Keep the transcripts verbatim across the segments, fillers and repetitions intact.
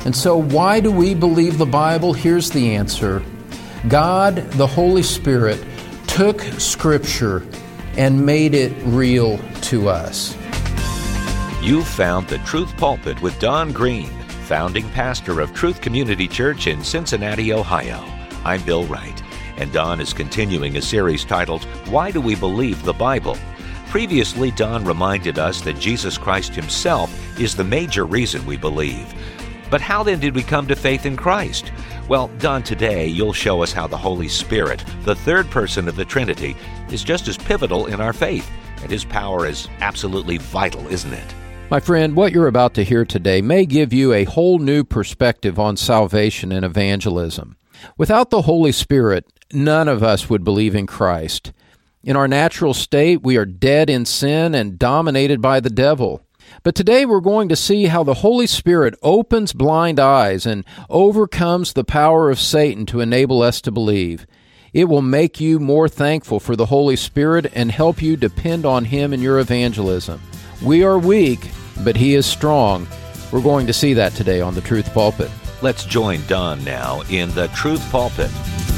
And so why do we believe the Bible? Here's the answer. God, the Holy Spirit, took Scripture and made it real to us. You've found the Truth Pulpit with Don Green, founding pastor of Truth Community Church in Cincinnati, Ohio. I'm Bill Wright, and Don is continuing a series titled, Why Do We Believe the Bible? Previously, Don reminded us that Jesus Christ himself is the major reason we believe. But how then did we come to faith in Christ? Well, Don, today you'll show us how the Holy Spirit, the third person of the Trinity, is just as pivotal in our faith, and his power is absolutely vital, isn't it? My friend, what you're about to hear today may give you a whole new perspective on salvation and evangelism. Without the Holy Spirit, none of us would believe in Christ. In our natural state, we are dead in sin and dominated by the devil. But today we're going to see how the Holy Spirit opens blind eyes and overcomes the power of Satan to enable us to believe. It will make you more thankful for the Holy Spirit and help you depend on Him in your evangelism. We are weak, but He is strong. We're going to see that today on the Truth Pulpit. Let's join Don now in the Truth Pulpit.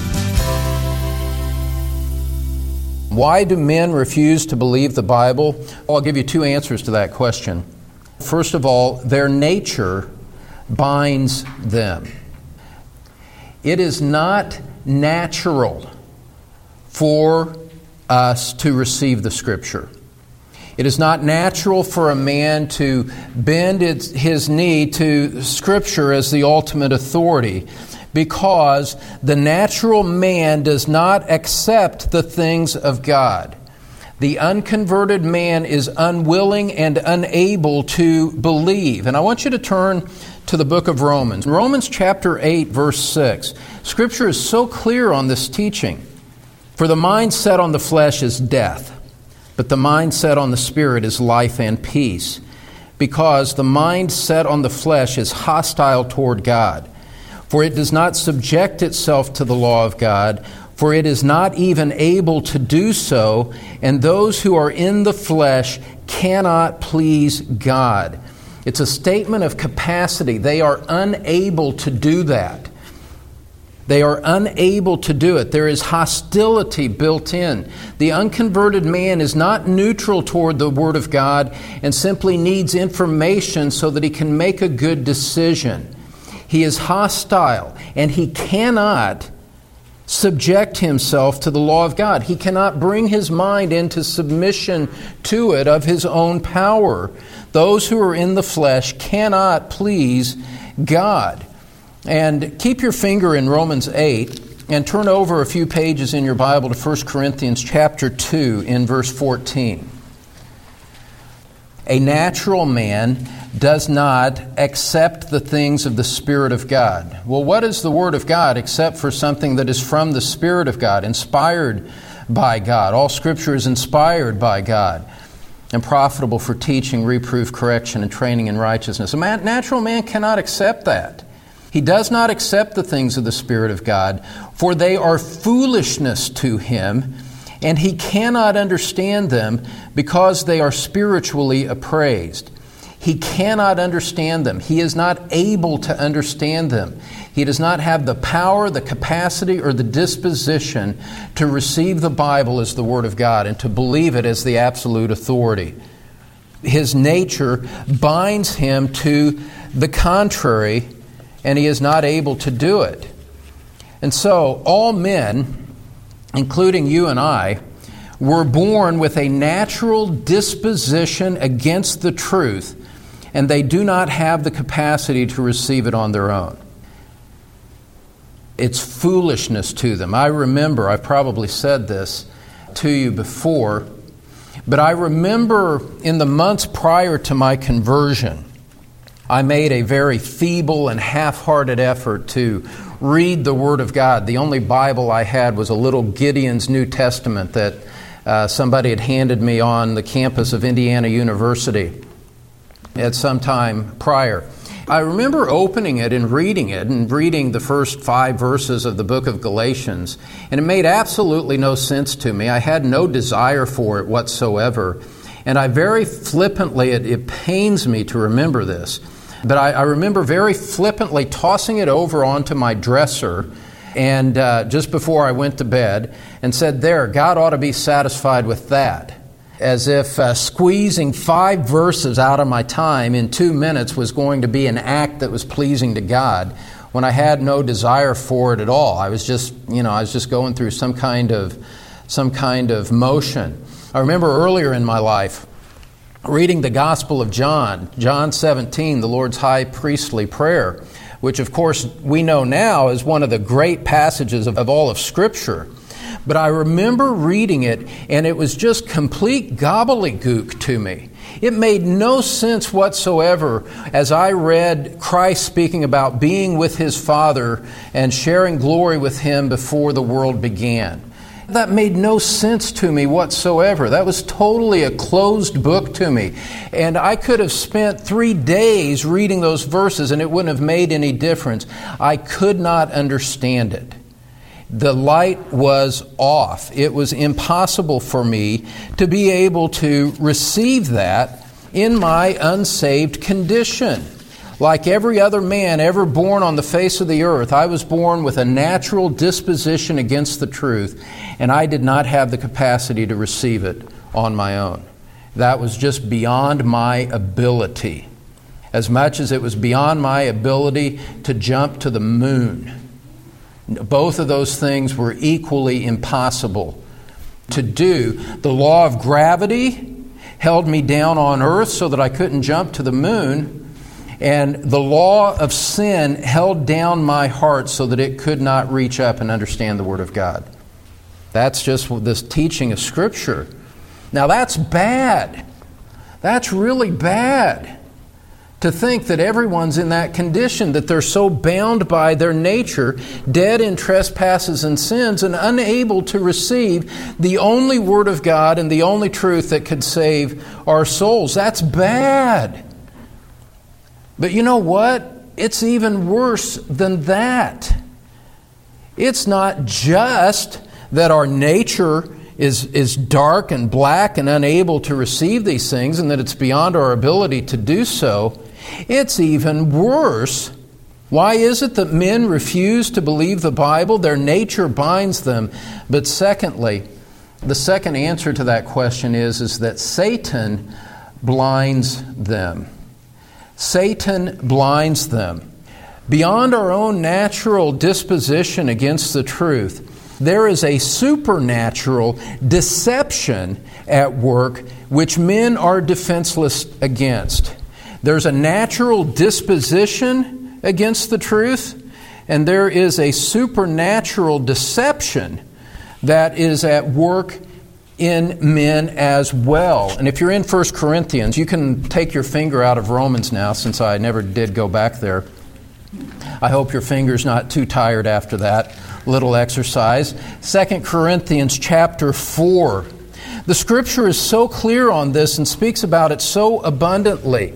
Why do men refuse to believe the Bible? Well, I'll give you two answers to that question. First of all, their nature binds them. It is not natural for us to receive the Scripture. It is not natural for a man to bend his knee to Scripture as the ultimate authority, because the natural man does not accept the things of God. The unconverted man is unwilling and unable to believe. And I want you to turn to the book of Romans. Romans chapter eight, verse six. Scripture is so clear on this teaching. For the mind set on the flesh is death, but the mind set on the Spirit is life and peace, because the mind set on the flesh is hostile toward God. For it does not subject itself to the law of God, for it is not even able to do so, and those who are in the flesh cannot please God. It's a statement of capacity. They are unable to do that. They are unable to do it. There is hostility built in. The unconverted man is not neutral toward the Word of God and simply needs information so that he can make a good decision. He is hostile, and he cannot subject himself to the law of God. He cannot bring his mind into submission to it of his own power. Those who are in the flesh cannot please God. And keep your finger in Romans eight and turn over a few pages in your Bible to First Corinthians chapter two in verse fourteen. A natural man does not accept the things of the Spirit of God. Well, what is the Word of God except for something that is from the Spirit of God, inspired by God? All Scripture is inspired by God and profitable for teaching, reproof, correction, and training in righteousness. A man, natural man cannot accept that. He does not accept the things of the Spirit of God, for they are foolishness to him, and he cannot understand them because they are spiritually appraised. He cannot understand them. He is not able to understand them. He does not have the power, the capacity, or the disposition to receive the Bible as the Word of God and to believe it as the absolute authority. His nature binds him to the contrary, and he is not able to do it. And so, all men, including you and I, were born with a natural disposition against the truth, and they do not have the capacity to receive it on their own. It's foolishness to them. I remember, I've probably said this to you before, but I remember in the months prior to my conversion, I made a very feeble and half-hearted effort to read the Word of God. The only Bible I had was a little Gideon's New Testament that uh, somebody had handed me on the campus of Indiana University at some time prior. I remember opening it and reading it and reading the first five verses of the book of Galatians, and it made absolutely no sense to me. I had no desire for it whatsoever. And I very flippantly, it, it pains me to remember this, But I, I remember very flippantly tossing it over onto my dresser and uh, just before I went to bed and said, there, God ought to be satisfied with that. As if uh, squeezing five verses out of my time in two minutes was going to be an act that was pleasing to God, when I had no desire for it at all. I was just, you know, I was just going through some kind of, some kind of motion. I remember earlier in my life reading the Gospel of John, John seventeen, the Lord's high priestly prayer, which of course we know now is one of the great passages of, of all of Scripture. But I remember reading it, and it was just complete gobbledygook to me. It made no sense whatsoever as I read Christ speaking about being with His Father and sharing glory with Him before the world began. That made no sense to me whatsoever. That was totally a closed book to me. And I could have spent three days reading those verses, and it wouldn't have made any difference. I could not understand it. The light was off. It was impossible for me to be able to receive that in my unsaved condition. Like every other man ever born on the face of the earth, I was born with a natural disposition against the truth, and I did not have the capacity to receive it on my own. That was just beyond my ability, as much as it was beyond my ability to jump to the moon. Both of those things were equally impossible to do. The law of gravity held me down on earth so that I couldn't jump to the moon, and the law of sin held down my heart so that it could not reach up and understand the Word of God. That's just this teaching of Scripture. Now that's bad. That's really bad. To think that everyone's in that condition, that they're so bound by their nature, dead in trespasses and sins, and unable to receive the only Word of God and the only truth that could save our souls. That's bad. But you know what? It's even worse than that. It's not just that our nature is, is dark and black and unable to receive these things, and that it's beyond our ability to do so. It's even worse. Why is it that men refuse to believe the Bible? Their nature binds them. But secondly, the second answer to that question is, is that Satan blinds them. Satan blinds them. Beyond our own natural disposition against the truth, there is a supernatural deception at work which men are defenseless against. There's a natural disposition against the truth, and there is a supernatural deception that is at work in men as well. And if you're in First Corinthians, you can take your finger out of Romans now, since I never did go back there. I hope your finger's not too tired after that little exercise. Second Corinthians chapter four. The Scripture is so clear on this and speaks about it so abundantly.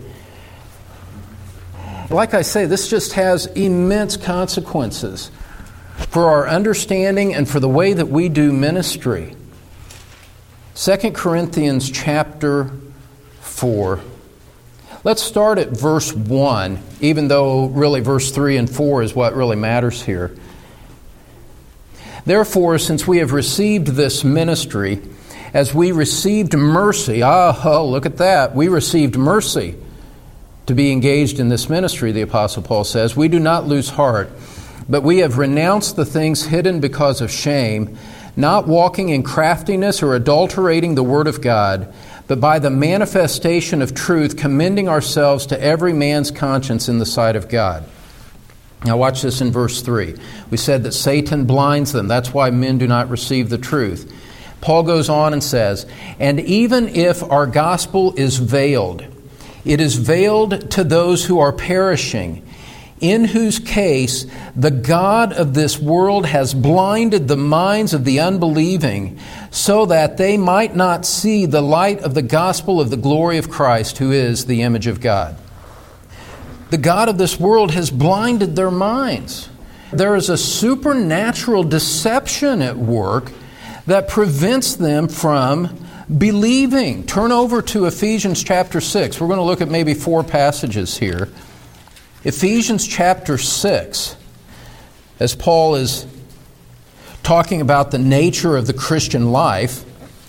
Like I say, this just has immense consequences for our understanding and for the way that we do ministry. Second Corinthians chapter four. Let's start at verse one, even though really verse three and four is what really matters here. Therefore, since we have received this ministry, as we received mercy, ah, oh, look at that, we received mercy to be engaged in this ministry, the Apostle Paul says, we do not lose heart, but we have renounced the things hidden because of shame, not walking in craftiness or adulterating the Word of God, but by the manifestation of truth, commending ourselves to every man's conscience in the sight of God. Now watch this in verse three. We said that Satan blinds them. That's why men do not receive the truth. Paul goes on and says, and even if our gospel is veiled, it is veiled to those who are perishing, in whose case the God of this world has blinded the minds of the unbelieving, so that they might not see the light of the gospel of the glory of Christ, who is the image of God. The God of this world has blinded their minds. There is a supernatural deception at work that prevents them from believing. Turn over to Ephesians chapter six. We're going to look at maybe four passages here. Ephesians chapter six, as Paul is talking about the nature of the Christian life,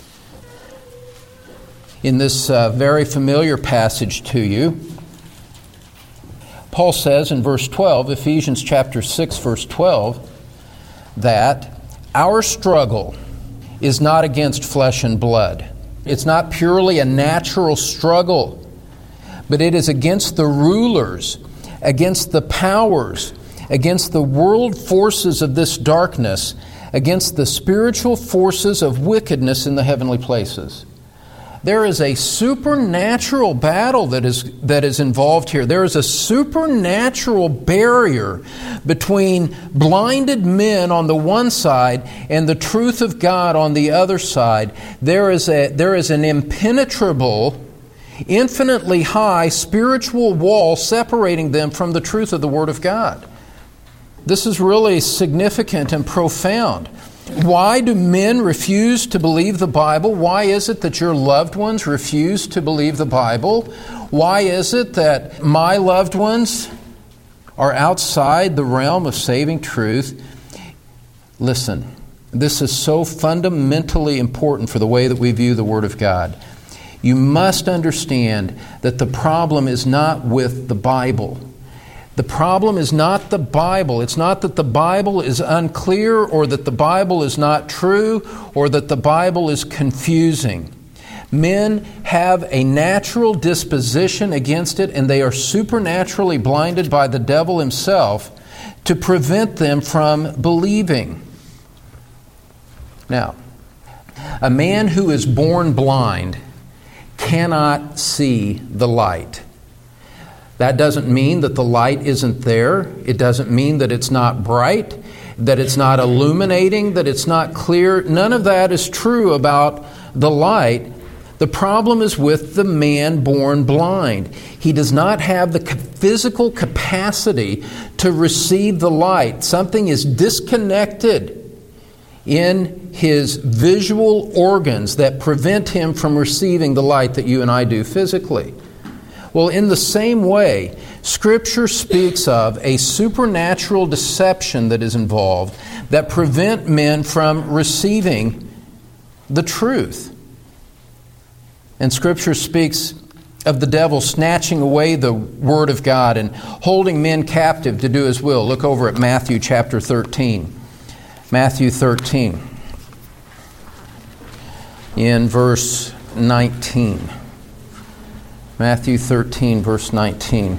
in this uh, very familiar passage to you, Paul says in verse twelve, Ephesians chapter six, verse twelve, that our struggle is not against flesh and blood. It's not purely a natural struggle, but it is against the rulers, against the powers, against the world forces of this darkness, against the spiritual forces of wickedness in the heavenly places. There is a supernatural battle that is that is involved here. There is a supernatural barrier between blinded men on the one side and the truth of God on the other side. There is a there is an impenetrable, infinitely high spiritual wall separating them from the truth of the Word of God. This is really significant and profound. Why do men refuse to believe the Bible? Why is it that your loved ones refuse to believe the Bible? Why is it that my loved ones are outside the realm of saving truth? Listen, this is so fundamentally important for the way that we view the Word of God. You must understand that the problem is not with the Bible. The problem is not the Bible. It's not that the Bible is unclear or that the Bible is not true or that the Bible is confusing. Men have a natural disposition against it, and they are supernaturally blinded by the devil himself to prevent them from believing. Now, a man who is born blind cannot see the light. That doesn't mean that the light isn't there. It doesn't mean that it's not bright, that it's not illuminating, that it's not clear. None of that is true about the light. The problem is with the man born blind. He does not have the physical capacity to receive the light. Something is disconnected in his visual organs that prevent him from receiving the light that you and I do physically. Well, in the same way, Scripture speaks of a supernatural deception that is involved that prevent men from receiving the truth. And Scripture speaks of the devil snatching away the Word of God and holding men captive to do His will. Look over at Matthew chapter thirteen. Matthew thirteen, in verse nineteen. Matthew thirteen, verse nineteen.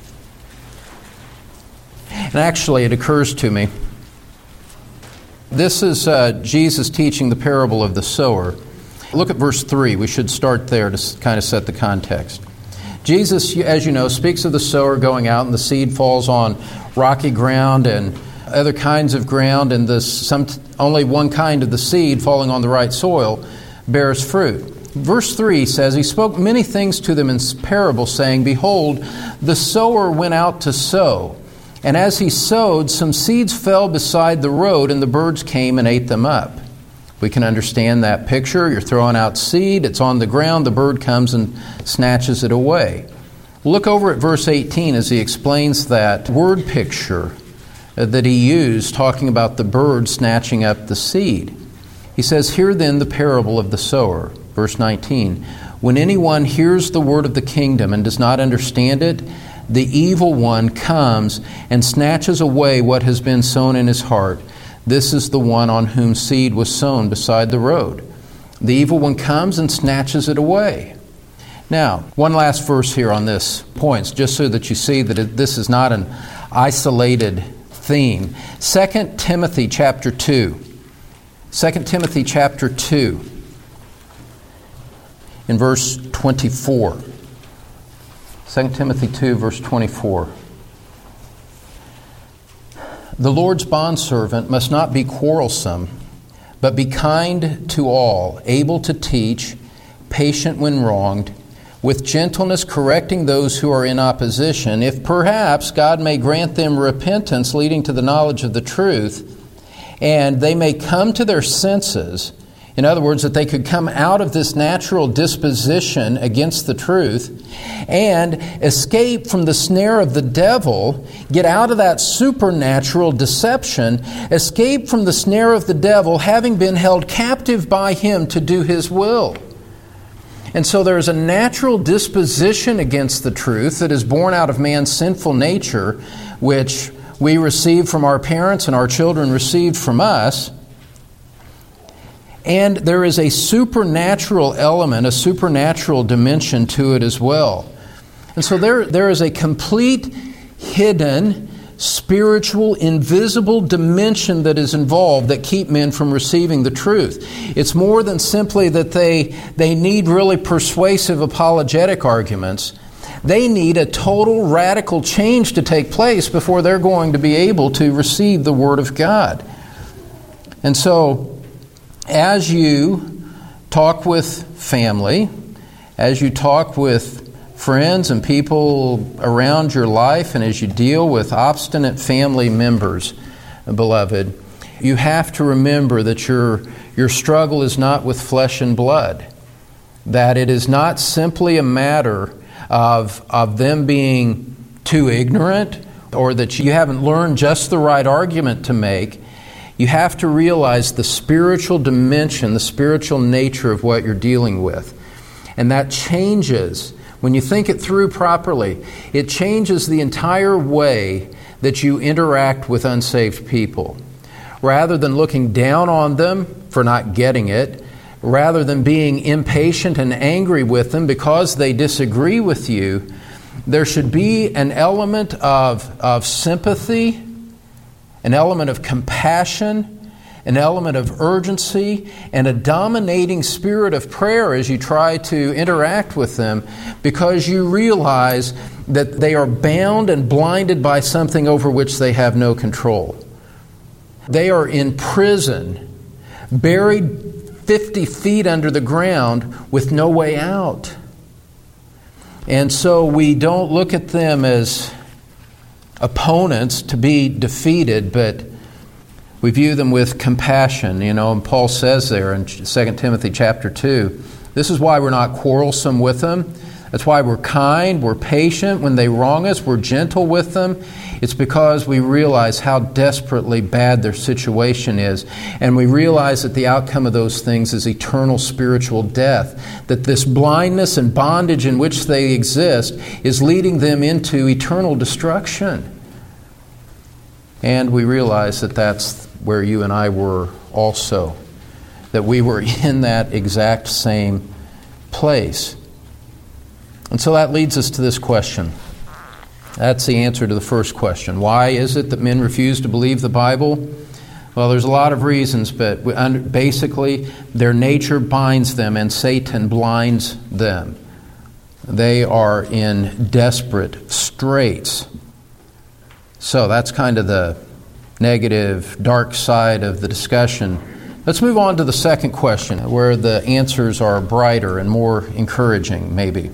And actually, it occurs to me, this is uh, Jesus teaching the parable of the sower. Look at verse three. We should start there to kind of set the context. Jesus, as you know, speaks of the sower going out, and the seed falls on rocky ground and other kinds of ground, and this, some, only one kind of the seed falling on the right soil bears fruit. Verse three says, He spoke many things to them in parable, saying, Behold, the sower went out to sow. And as he sowed, some seeds fell beside the road, and the birds came and ate them up. We can understand that picture. You're throwing out seed, it's on the ground, the bird comes and snatches it away. Look over at verse eighteen as he explains that word picture that he used, talking about the bird snatching up the seed. He says, Hear then the parable of the sower. Verse nineteen, When anyone hears the word of the kingdom and does not understand it, the evil one comes and snatches away what has been sown in his heart. This is the one on whom seed was sown beside the road. The evil one comes and snatches it away. Now, one last verse here on this point, just so that you see that it, this is not an isolated theme. Second Timothy chapter two. Second Timothy chapter two. In verse twenty-four. Second Timothy two, verse twenty-four. The Lord's bondservant must not be quarrelsome, but be kind to all, able to teach, patient when wronged, with gentleness correcting those who are in opposition, if perhaps God may grant them repentance leading to the knowledge of the truth, and they may come to their senses In other words, that they could come out of this natural disposition against the truth and escape from the snare of the devil, get out of that supernatural deception, escape from the snare of the devil, having been held captive by him to do his will. And so there is a natural disposition against the truth that is born out of man's sinful nature, which we receive from our parents and our children received from us. And there is a supernatural element, a supernatural dimension to it as well. And so there, there is a complete, hidden, spiritual, invisible dimension that is involved that keep men from receiving the truth. It's more than simply that they, they need really persuasive apologetic arguments. They need a total radical change to take place before they're going to be able to receive the Word of God. And so, as you talk with family, as you talk with friends and people around your life, and as you deal with obstinate family members, beloved, you have to remember that your, your struggle is not with flesh and blood, that it is not simply a matter of, of them being too ignorant or that you haven't learned just the right argument to make. You have to realize the spiritual dimension, the spiritual nature of what you're dealing with. And that changes, when you think it through properly, it changes the entire way that you interact with unsaved people. Rather than looking down on them for not getting it, rather than being impatient and angry with them because they disagree with you, there should be an element of, of sympathy, an element of compassion, an element of urgency, and a dominating spirit of prayer as you try to interact with them, because you realize that they are bound and blinded by something over which they have no control. They are in prison, buried fifty feet under the ground with no way out. And so we don't look at them as opponents to be defeated, but we view them with compassion. You know, and Paul says there in Second Timothy chapter two, this is why we're not quarrelsome with them. That's why we're kind, we're patient. When they wrong us, we're gentle with them. It's because we realize how desperately bad their situation is. And we realize that the outcome of those things is eternal spiritual death. That this blindness and bondage in which they exist is leading them into eternal destruction. And we realize that that's where you and I were also. That we were in that exact same place. And so that leads us to this question. That's the answer to the first question. Why is it that men refuse to believe the Bible? Well, there's a lot of reasons, but basically their nature binds them and Satan blinds them. They are in desperate straits. So that's kind of the negative, dark side of the discussion. Let's move on to the second question, where the answers are brighter and more encouraging, maybe.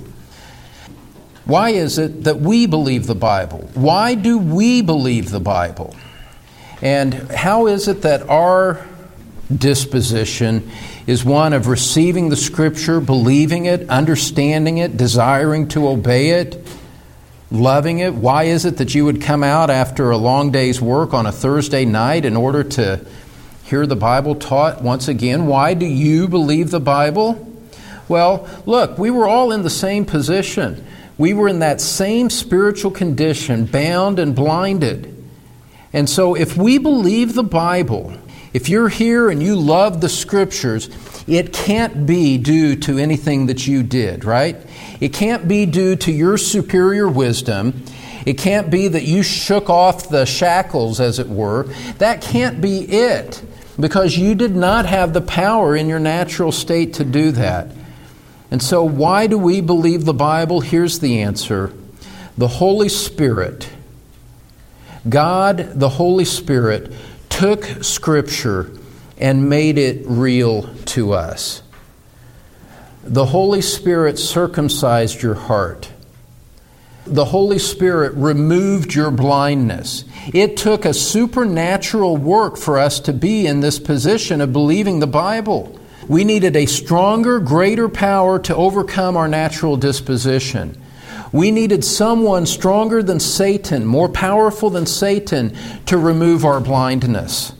Why is it that we believe the Bible? Why do we believe the Bible? And how is it that our disposition is one of receiving the Scripture, believing it, understanding it, desiring to obey it, loving it? Why is it that you would come out after a long day's work on a Thursday night in order to hear the Bible taught once again? Why do you believe the Bible? Well, look, we were all in the same position. We were in that same spiritual condition, bound and blinded. And so if we believe the Bible, if you're here and you love the Scriptures, it can't be due to anything that you did, right? It can't be due to your superior wisdom. It can't be that you shook off the shackles, as it were. That can't be it, because you did not have the power in your natural state to do that. And so why do we believe the Bible? Here's the answer. The Holy Spirit, God, the Holy Spirit, took Scripture and made it real to us. The Holy Spirit circumcised your heart. The Holy Spirit removed your blindness. It took a supernatural work for us to be in this position of believing the Bible. We needed a stronger, greater power to overcome our natural disposition. We needed someone stronger than Satan, more powerful than Satan, to remove our blindness.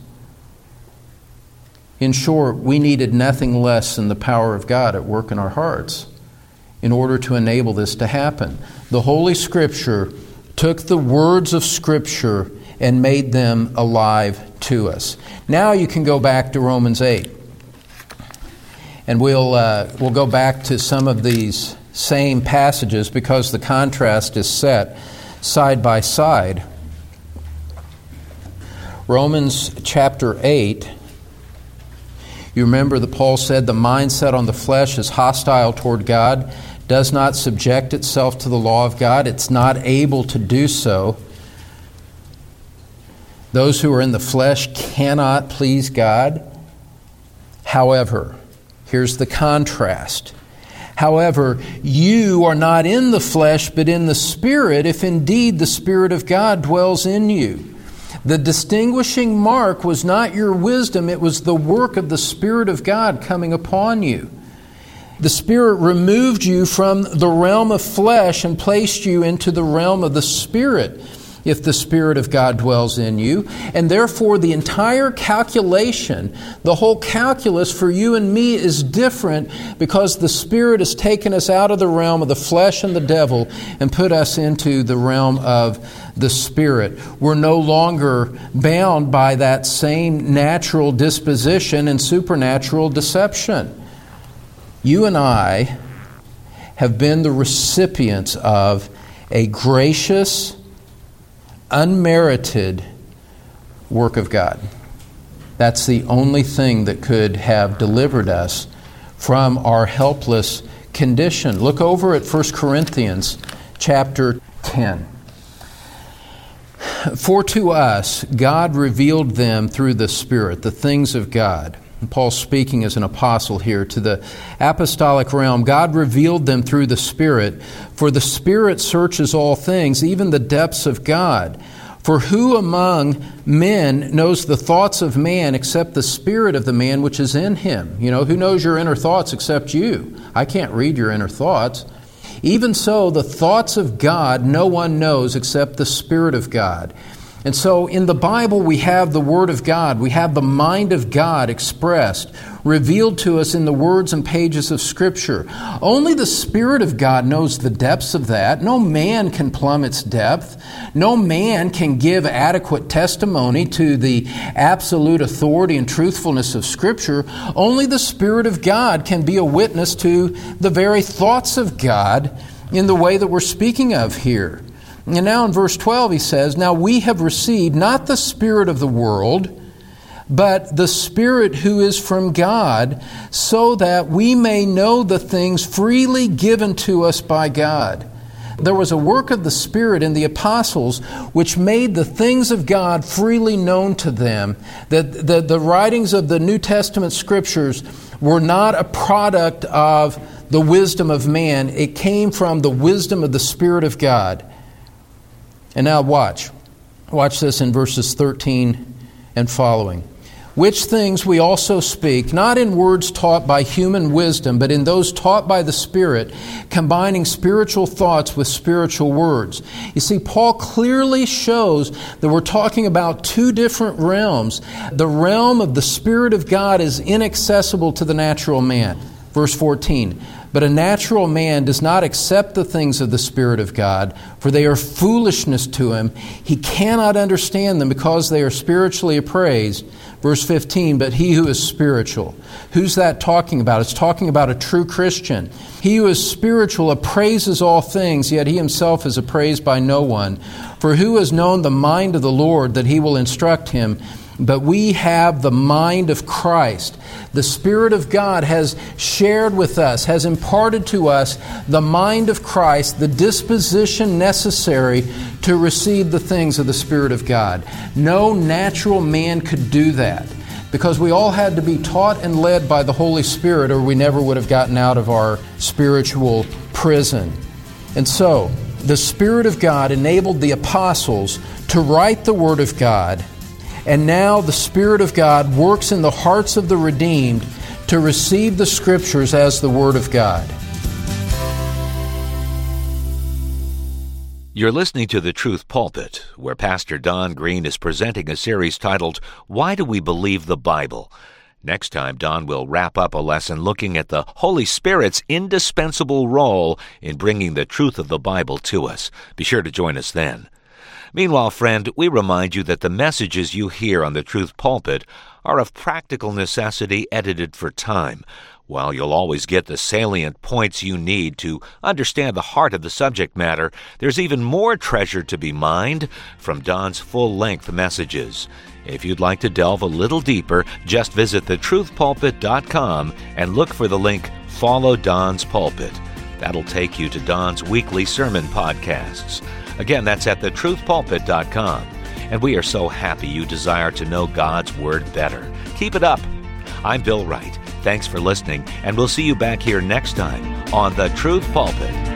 In short, we needed nothing less than the power of God at work in our hearts in order to enable this to happen. The Holy Scripture took the words of Scripture and made them alive to us. Now you can go back to Romans eight. And we'll uh, we'll go back to some of these same passages because the contrast is set side by side. Romans chapter eight. You remember that Paul said the mindset on the flesh is hostile toward God, does not subject itself to the law of God. It's not able to do so. Those who are in the flesh cannot please God. However, here's the contrast. However, you are not in the flesh, but in the Spirit, if indeed the Spirit of God dwells in you. The distinguishing mark was not your wisdom, it was the work of the Spirit of God coming upon you. The Spirit removed you from the realm of flesh and placed you into the realm of the Spirit, if the Spirit of God dwells in you. And therefore the entire calculation, the whole calculus for you and me is different because the Spirit has taken us out of the realm of the flesh and the devil and put us into the realm of the Spirit. We're no longer bound by that same natural disposition and supernatural deception. You and I have been the recipients of a gracious, unmerited work of God. That's the only thing that could have delivered us from our helpless condition. Look over at First Corinthians chapter ten. For to us God revealed them through the Spirit, the things of God. And Paul's speaking as an apostle here to the apostolic realm. God revealed them through the Spirit, for the Spirit searches all things, even the depths of God. For who among men knows the thoughts of man except the spirit of the man which is in him? You know, who knows your inner thoughts except you? I can't read your inner thoughts. Even so, the thoughts of God no one knows except the Spirit of God. And so in the Bible we have the Word of God. We have the mind of God expressed, revealed to us in the words and pages of Scripture. Only the Spirit of God knows the depths of that. No man can plumb its depth. No man can give adequate testimony to the absolute authority and truthfulness of Scripture. Only the Spirit of God can be a witness to the very thoughts of God in the way that we're speaking of here. And now in verse twelve he says, Now we have received not the spirit of the world, but the Spirit who is from God, so that we may know the things freely given to us by God. There was a work of the Spirit in the apostles which made the things of God freely known to them. That the, the writings of the New Testament Scriptures were not a product of the wisdom of man. It came from the wisdom of the Spirit of God. And now watch. Watch this in verses thirteen and following. Which things we also speak, not in words taught by human wisdom, but in those taught by the Spirit, combining spiritual thoughts with spiritual words. You see, Paul clearly shows that we're talking about two different realms. The realm of the Spirit of God is inaccessible to the natural man. Verse fourteen, But a natural man does not accept the things of the Spirit of God, for they are foolishness to him. He cannot understand them because they are spiritually appraised. Verse fifteen, But he who is spiritual. Who's that talking about? It's talking about a true Christian. He who is spiritual appraises all things, yet he himself is appraised by no one. For who has known the mind of the Lord that he will instruct him? But we have the mind of Christ. The Spirit of God has shared with us, has imparted to us the mind of Christ, the disposition necessary to receive the things of the Spirit of God. No natural man could do that, because we all had to be taught and led by the Holy Spirit, or we never would have gotten out of our spiritual prison. And so, the Spirit of God enabled the apostles to write the Word of God. And now the Spirit of God works in the hearts of the redeemed to to receive the Scriptures as the Word of God. You're listening to The Truth Pulpit, where Pastor Don Green is presenting a series titled, Why Do We Believe the Bible? Next time, Don will wrap up a lesson looking at the Holy Spirit's indispensable role in bringing the truth of the Bible to us. Be sure to join us then. Meanwhile, friend, we remind you that the messages you hear on The Truth Pulpit are of practical necessity edited for time. While you'll always get the salient points you need to understand the heart of the subject matter, there's even more treasure to be mined from Don's full-length messages. If you'd like to delve a little deeper, just visit the truth pulpit dot com and look for the link Follow Don's Pulpit. That'll take you to Don's weekly sermon podcasts. Again, that's at the truth pulpit dot com. And we are so happy you desire to know God's Word better. Keep it up. I'm Bill Wright. Thanks for listening, and we'll see you back here next time on The Truth Pulpit.